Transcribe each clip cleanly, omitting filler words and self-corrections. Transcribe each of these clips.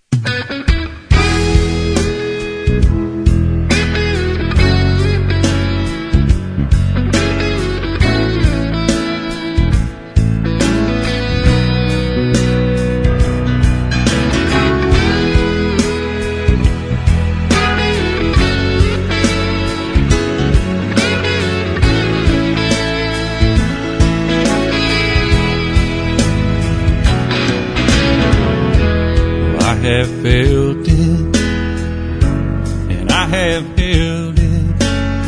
I have felt it, and I have held it.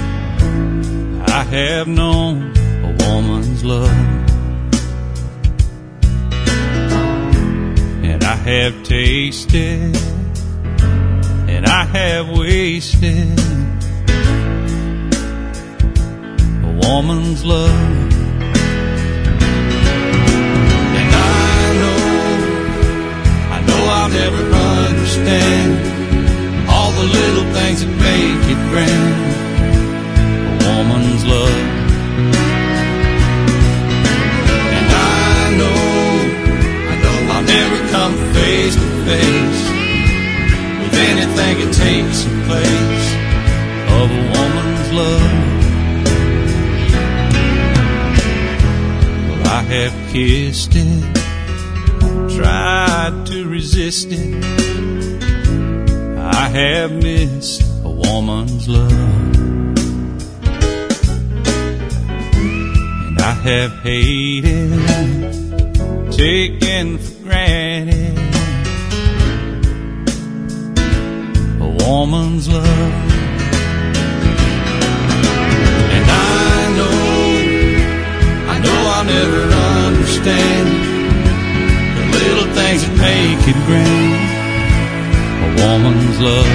I have known a woman's love, and I have tasted, and I have wasted a woman's love. I'll never understand all the little things that make it grand, a woman's love. And I know I'll never come face to face with anything that takes the place of a woman's love. Well, I have kissed it, tried to resist it. I have missed a woman's love, and I have hated, taken for granted a woman's love. And I know I'll never understand little things that make it grand, a woman's love.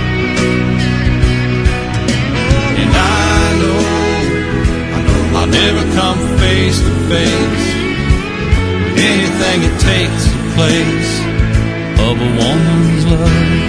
And I know I'll never come face to face with anything that takes the place of a woman's love.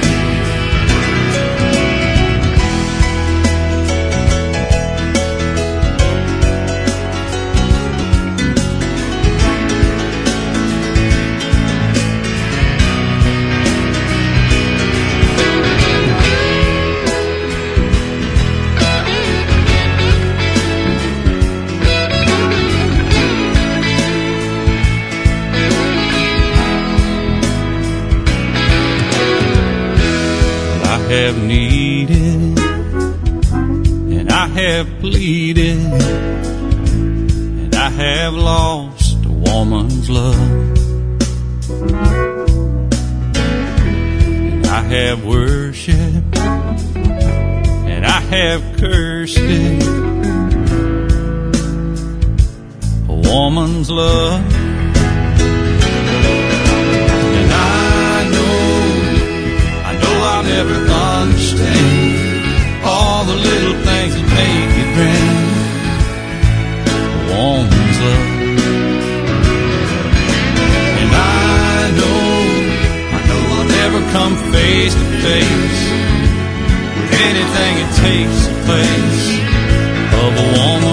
I have needed, and I have pleaded, and I have lost a woman's love. And I have worshipped, and I have cursed it, a woman's love. And I know I'll never understand all the little things that make it grand, a woman's love. And I know I'll never come face to face with anything that takes the place of a woman.